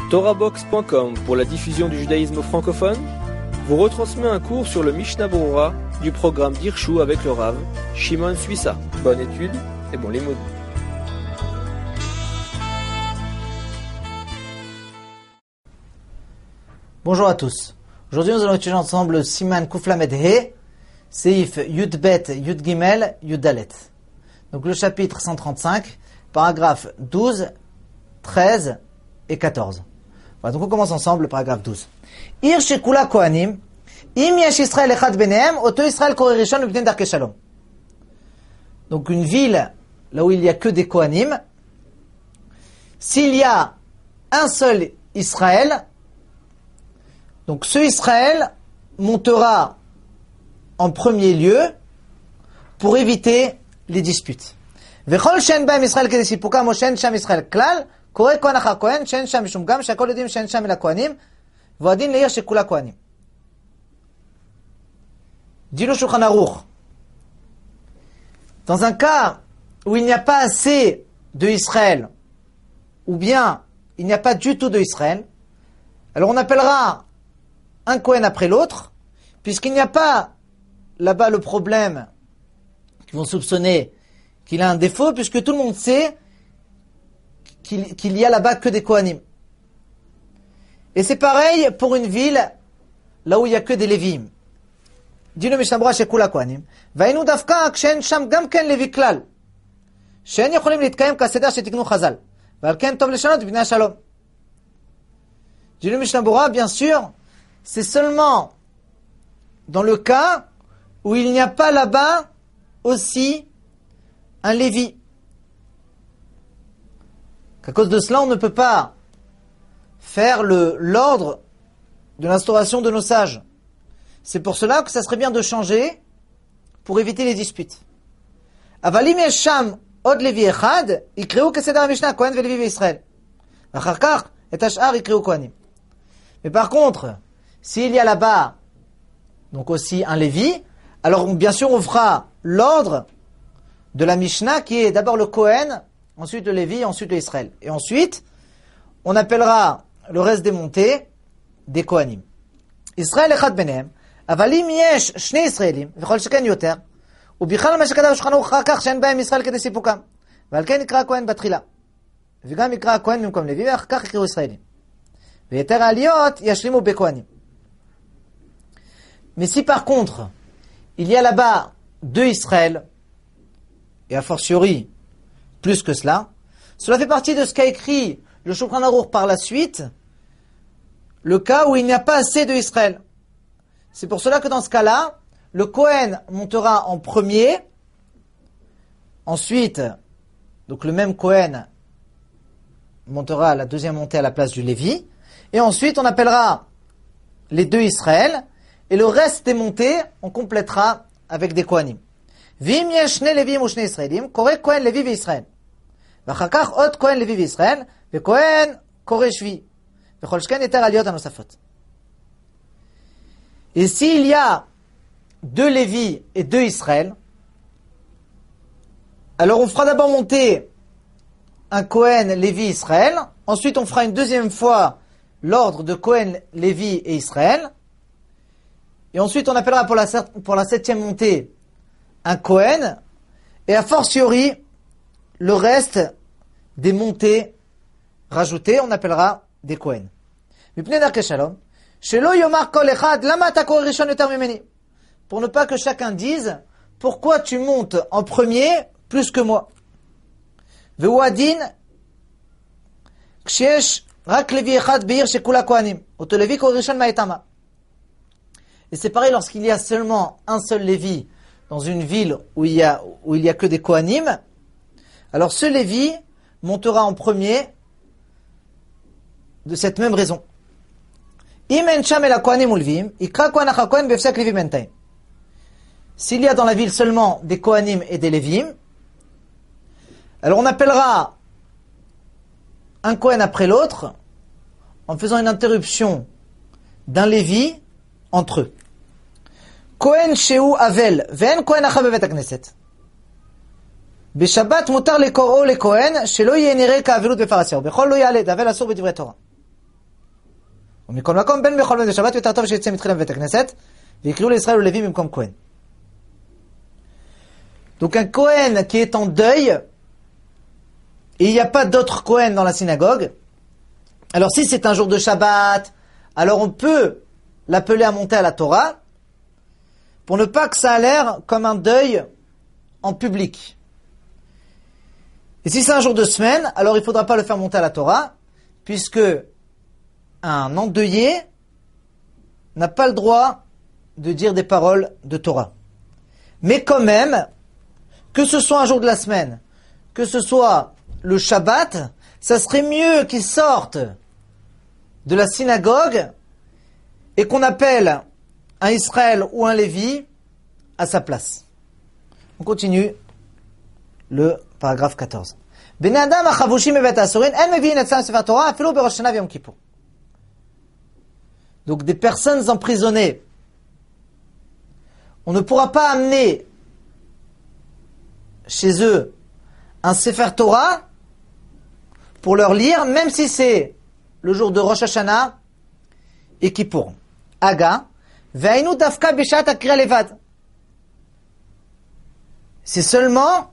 TorahBox.com pour la diffusion du judaïsme francophone vous retransmet un cours sur le Mishnah Berurah du programme d'Hirshu avec le Rav Shimon Suissa. Bonne étude et bon limoud. Bonjour à tous. Aujourd'hui, nous allons étudier ensemble Siman Kuf Lamed He, Seif Yud Bet, Yud Gimel, Yud Dalet. Donc le chapitre 135, paragraphes 12, 13 et 14. Voilà, donc on commence ensemble le paragraphe 12. Ir shekula kohanim, im yesh Israël echad benehem, oto Israël koreh rishon mipnei darkei shalom. Donc une ville, là où il n'y a que des kohanim, s'il y a un seul Israël, donc ce Israël montera en premier lieu pour éviter les disputes. Vechol shen b'hem Israël kedesipukam o shen sham Israël klal, kore kohen achar kohen, shen sham mishum gam, shakol yodim shen sham el hakohanim, v'adin leir shekula kohanim. Dit le Shulchan Aruch, dans un cas où il n'y a pas assez de Israël, ou bien il n'y a pas du tout de Israël, alors on appellera un Kohen après l'autre, puisqu'il n'y a pas là-bas le problème qu'ils vont soupçonner qu'il a un défaut, puisque tout le monde sait qu'il y a là-bas que des Kohanim. Et c'est pareil pour une ville là où il n'y a que des Lévim. Dit le Mishnah Berurah shekula Kohanim, va'inu dafka kshen sham gam ken levi klal, she'en yocholim litkayem kaseder shetiknu chazal, v'al ken tov leshanot b'nei shalom. Dit le Mishnah Berurah, bien sûr, c'est seulement dans le cas où il n'y a pas là-bas aussi un Lévi. Qu'à cause de cela, on ne peut pas faire l'ordre de l'instauration de nos sages. C'est pour cela que ça serait bien de changer pour éviter les disputes. Avalim yesham od Levi echad, ikreu keseder ha-Mishnah Kohen veLevi veIsraël. Achar kach et hashar ikreu Kohanim. Mais par contre, s'il y a là-bas donc aussi un Lévi, alors bien sûr on fera l'ordre de la Mishnah qui est d'abord le Kohen, ensuite le Lévi, ensuite le Israël. Et ensuite, on appellera le reste des montées des Kohanim. Israël echad benehem, avalim yesh shnei Israelim, v'chol sheken yoter, u'bichal ma shekadav shulchan aruch achar kach she'en b'hem Israël kedei sipukam, v'al ken yikra Kohen batchila, v'gam yikra Kohen bimkom Levi, v'achar kach yikru Israelim. V'yeter aliyot yashlimu beKohanim. Mais si par contre, il y a là-bas deux Israël, et a fortiori, plus que cela, cela fait partie de ce qu'a écrit le Shulchan Aruch par la suite, le cas où il n'y a pas assez de Israël. C'est pour cela que dans ce cas-là, le Kohen montera en premier, ensuite, donc le même Kohen montera à la deuxième montée à la place du Lévi, et ensuite on appellera les deux Israël, et le reste des montées, on complétera avec des Kohanim. Vim yesh shnei Levim ou shnei Israelim, koreh Kohen Levi veIsraël. V'achar kach od Kohen Levi veIsraël, veKohen koreh shvi. V'chol shken yeter aliyot hanosafot. Et s'il y a deux Lévi et deux Israël, alors on fera d'abord monter un Kohen Lévi Israël, ensuite on fera une deuxième fois l'ordre de Kohen Lévi et Israël, et ensuite on appellera pour la septième montée un Kohen, et a fortiori le reste des montées rajoutées, on appellera des Kohen. Mipnei darkei shalom, shelo yomar kol echad, lama ata koreh rishon yoter mimeni. Pour ne pas que chacun dise, pourquoi tu montes en premier plus que moi. Vehu adin, ksheyesh rak Levi echad be'ir shekula kohanim, oto Levi koreh rishon ma'etama. Et c'est pareil lorsqu'il y a seulement un seul Lévi dans une ville où il y a que des Kohanim, alors ce Lévi montera en premier de cette même raison. S'il y a dans la ville seulement des Kohanim et des Lévim, alors on appellera un Kohen après l'autre en faisant une interruption d'un Lévi entre eux. Kohen Shehu Avel, Ven Kohen Acha bevet hakneset. בשבת מותר לקוראו לכהן שלא יהיה נראה כאבלות בפרסיה, ובכל לא יעלה דאבל אסור בדברי תורה. ומכל מקום, בין בכל בין בשבת יותר טוב שיצא מתחילה בבית הכנסת, ויקראו לישראל ולוי במקום כהן. Donc un Kohen qui est en deuil, et il n'y a pas d'autre Kohen dans la synagogue, alors si c'est un jour de Shabbat, alors on peut l'appeler à monter à la Torah, pour ne pas que ça a l'air comme un deuil en public. Et si c'est un jour de semaine, alors il ne faudra pas le faire monter à la Torah, puisque un endeuillé n'a pas le droit de dire des paroles de Torah. Mais quand même, que ce soit un jour de la semaine, que ce soit le Shabbat, ça serait mieux qu'il sorte de la synagogue et qu'on appelle un Israël ou un Lévi à sa place. On continue le paragraphe 14. Bnei Adam achavushim bevet ha'asurin en mevi'in etzlam sefer Torah afilu berosh Hashana v'Yom Kippour. Donc des personnes emprisonnées, on ne pourra pas amener chez eux un Sefer Torah pour leur lire, même si c'est le jour de Rosh Hashanah et Kippour. Aga, ve'ainu dafka bishat akriya levad. C'est seulement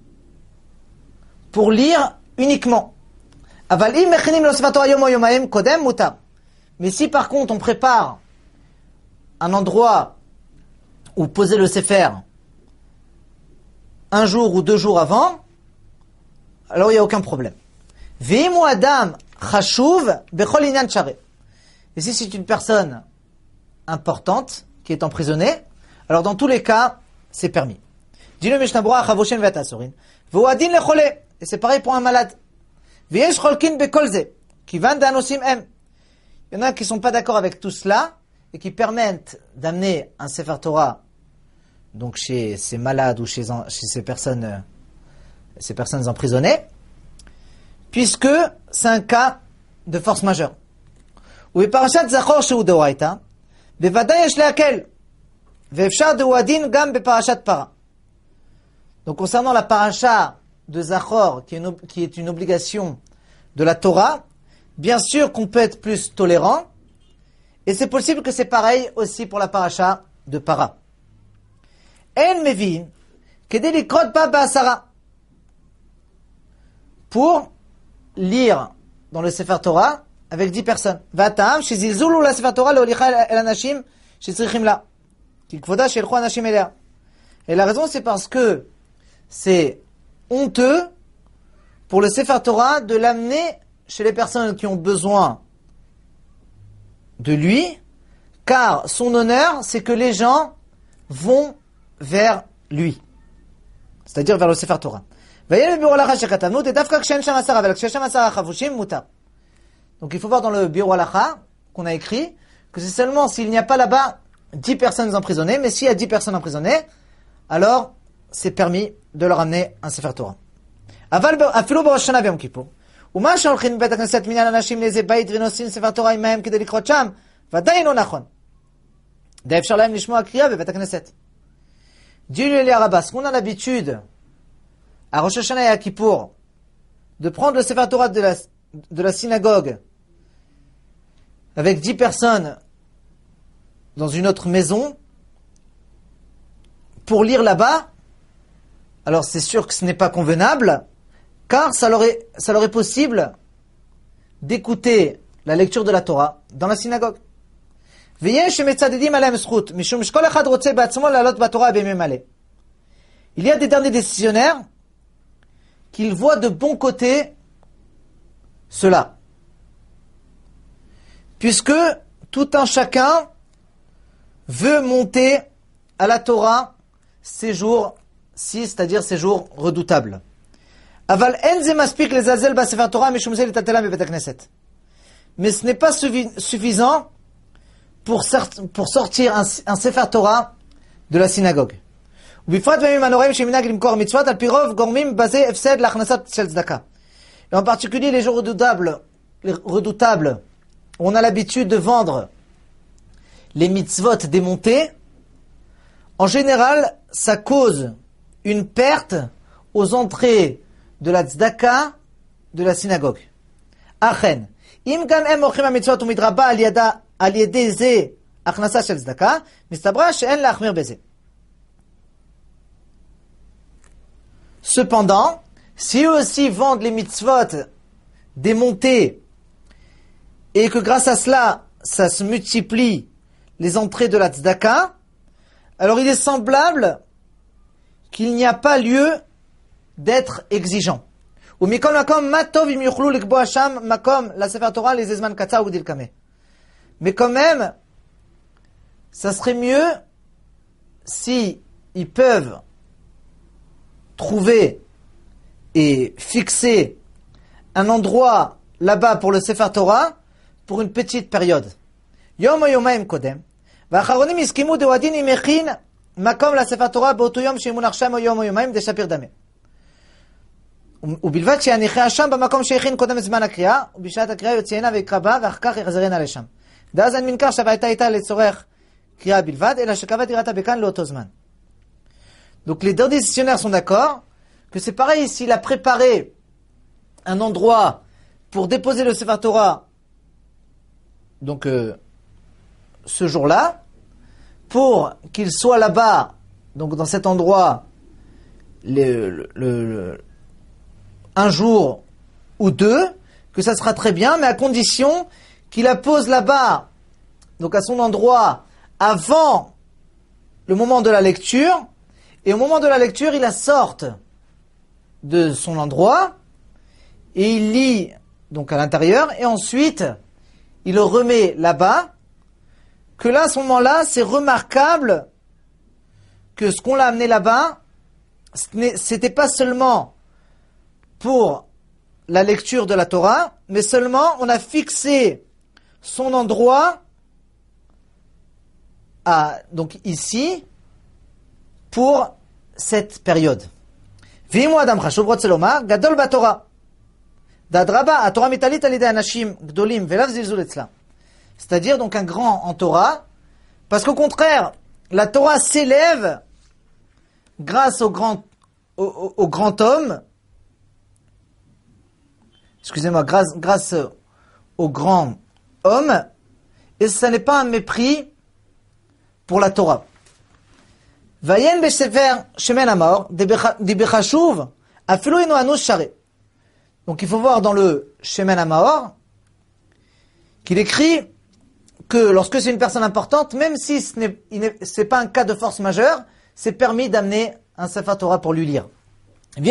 pour lire uniquement. Aval im mechinim lo Sefer Torah yom o yomayim kodem mutar. Mais si par contre on prépare un endroit où poser le Sefer un jour ou 2 jours avant, alors il n'y a aucun problème. Ve'imu adam chashuv bechol inyan share. Et si c'est une personne importante qui est emprisonnée, alors dans tous les cas, c'est permis. Dis-le Mishnah Berurah chavoshen ve'at asurin. Ve'hu adin lechole. Et c'est pareil pour un malade. Ve'yesh cholkin bekol ze. Kivan da'anosim em. Il y en a qui ne sont pas d'accord avec tout cela et qui permettent d'amener un Sefer Torah donc chez ces malades ou chez ces personnes emprisonnées, puisque c'est un cas de force majeure. Donc concernant la paracha de Zachor, qui est une obligation de la Torah, bien sûr qu'on peut être plus tolérant, et c'est possible que c'est pareil aussi pour la paracha de Para. En mevin, kedei likrot ba ba'asara. Pour lire dans le Sefer Torah avec 10 personnes. Va'atam shezilzulu la Sefer Torah leolicha el anashim shetzrichim la. Ki kvoda sheilchu anashim elea. Et la raison c'est parce que c'est honteux pour le Sefer Torah de l'amener chez les personnes qui ont besoin de lui, car son honneur, c'est que les gens vont vers lui, c'est-à-dire vers le Sefer Torah. Donc il faut voir dans le Biur Halacha qu'on a écrit que c'est seulement s'il n'y a pas là-bas 10 personnes emprisonnées, mais s'il y a 10 personnes emprisonnées, alors c'est permis de leur amener un Sefer Torah. אפילו בראש השנה ויום כיפור. ומה שהולכים מבית הכנסת מניין אנשים לאיזה בית ונושאים ספר תורה עמהם כדי לקרות שם, ודאי לא נכון. די אפשר להם לשמוע קריאה בבית הכנסת. Dieu lui a Rabbas, qu'on a l'habitude à Rosh Hashanah et à Kippour de prendre le Sefer Torah de la synagogue avec 10 personnes dans une autre maison pour lire là-bas, alors c'est sûr que ce n'est pas convenable, car ça leur est possible d'écouter la lecture de la Torah dans la synagogue. Il y a des derniers décisionnaires qui voient de bon côté cela, puisque tout un chacun veut monter à la Torah ces jours-ci, c'est-à-dire ces jours redoutables. Mais ce n'est pas suffisant pour sortir un Sefer Torah de la synagogue. Et en particulier les jours redoutables, où on a l'habitude de vendre les mitzvot démontés, en général, ça cause une perte aux entrées de la tzedaka de la synagogue. Achen. Im gam em ochim ha-mitzvot umidraba al yedei ze achnasa shel tzedaka, mistabra she'en la'achmir beze. Cependant, si eux aussi vendent les mitzvot démontés, et que grâce à cela, ça se multiplie les entrées de la tzedaka, alors il est semblable qu'il n'y a pas lieu d'être exigeant. Ou mikol makom matov im yuchlu likboa sham makom la sefer Torah les ezman katsa ou dilkame. Mais quand même, ça serait mieux si ils peuvent trouver et fixer un endroit là-bas pour le sefer Torah pour une petite période. Yom o yomayim kodem. והאחרונים הסכימו דוודין אם הכין מקום לספר תורה באותו יום שימונח שם או יום או יומיים דשפיר דמה. ובלבד שיניחיה שם במקום שהכין קודם זמן הקריאה, ובשעת הקריאה יוציינה ויקרא בה, ואחר כך יחזרנה לשם. ואז אין מנכר שהייתה איתה לצורך קריאה בלבד, אלא שקבע דירתה בכאן לאותו זמן. Donc les deux décisionnaires sont d'accord que c'est pareil s'il a préparé un endroit pour déposer le Sefer Torah, donc ce jour-là, pour qu'il soit là-bas, donc dans cet endroit, un jour ou deux, que ça sera très bien, mais à condition qu'il la pose là-bas, donc à son endroit, avant le moment de la lecture, et au moment de la lecture, il la sorte de son endroit, et il lit donc à l'intérieur, et ensuite, il le remet là-bas, que là, à ce moment-là, c'est remarquable que ce qu'on l'a amené là-bas, c'était pas seulement pour la lecture de la Torah, mais seulement on a fixé son endroit donc ici, pour cette période. V'im adam chashuv rotze lomar gadol baTorah d'adraba aTorah mitalit al yedei anashim gdolim velav zilzul etzla. C'est-à-dire donc un grand en Torah, parce qu'au contraire, la Torah s'élève grâce au grand homme, excusez-moi, grâce au grand homme, et ce n'est pas un mépris pour la Torah. Vayen besefer shemen hamor dibechashuv afilu inu anus share. Donc il faut voir dans le shemen hamor qu'il écrit que lorsque c'est une personne importante, même si c'est pas un cas de force majeure, c'est permis d'amener un Sefer Torah pour lui lire. Il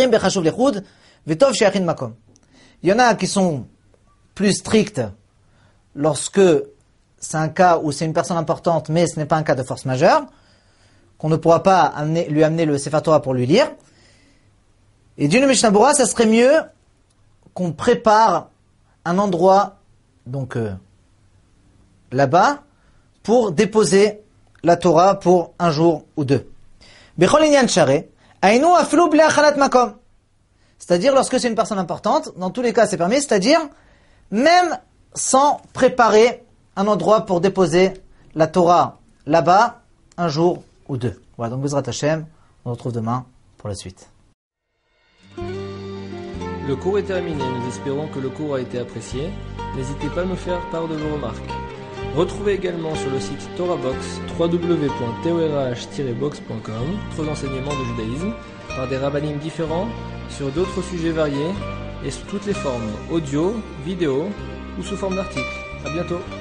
y en a qui sont plus stricts lorsque c'est un cas où c'est une personne importante, mais ce n'est pas un cas de force majeure, qu'on ne pourra pas lui amener le Sefer Torah pour lui lire. Et d'une Mishnah Berurah, ça serait mieux qu'on prépare un endroit, donc là-bas, pour déposer la Torah pour un jour ou deux. Bechol inyan share, ainu afilu bli achalat makom. C'est-à-dire, lorsque c'est une personne importante, dans tous les cas c'est permis, c'est-à-dire, même sans préparer un endroit pour déposer la Torah là-bas, un jour ou deux. Voilà, donc Bezrat Hashem, on se retrouve demain pour la suite. Le cours est terminé, nous espérons que le cours a été apprécié. N'hésitez pas à nous faire part de vos remarques. Retrouvez également sur le site TorahBox www.torah-box.com d'autres enseignements de judaïsme par des rabbinim différents sur d'autres sujets variés et sous toutes les formes, audio, vidéo ou sous forme d'articles. À bientôt.